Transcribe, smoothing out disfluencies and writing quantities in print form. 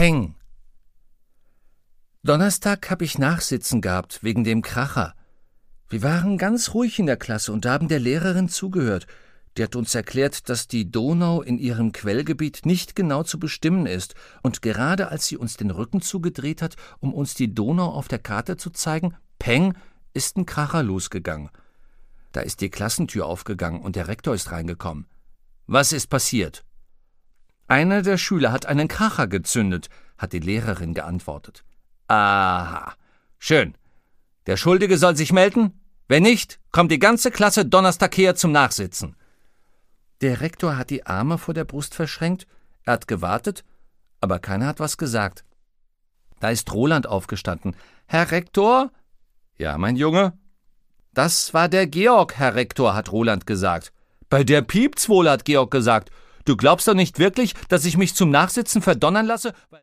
Peng. Donnerstag habe ich Nachsitzen gehabt, wegen dem Kracher. Wir waren ganz ruhig in der Klasse und haben der Lehrerin zugehört. Die hat uns erklärt, dass die Donau in ihrem Quellgebiet nicht genau zu bestimmen ist. Und gerade als sie uns den Rücken zugedreht hat, um uns die Donau auf der Karte zu zeigen, peng, ist ein Kracher losgegangen. Da ist die Klassentür aufgegangen und der Rektor ist reingekommen. Was ist passiert? Einer der Schüler hat einen Kracher gezündet, hat die Lehrerin geantwortet. Aha, schön. Der Schuldige soll sich melden? Wenn nicht, kommt die ganze Klasse Donnerstag her zum Nachsitzen. Der Rektor hat die Arme vor der Brust verschränkt, er hat gewartet, aber keiner hat was gesagt. Da ist Roland aufgestanden. »Herr Rektor?« »Ja, mein Junge?« »Das war der Georg, Herr Rektor«, hat Roland gesagt. »Bei der piept's wohl«, hat Georg gesagt. »Du glaubst doch nicht wirklich, dass ich mich zum Nachsitzen verdonnern lasse?«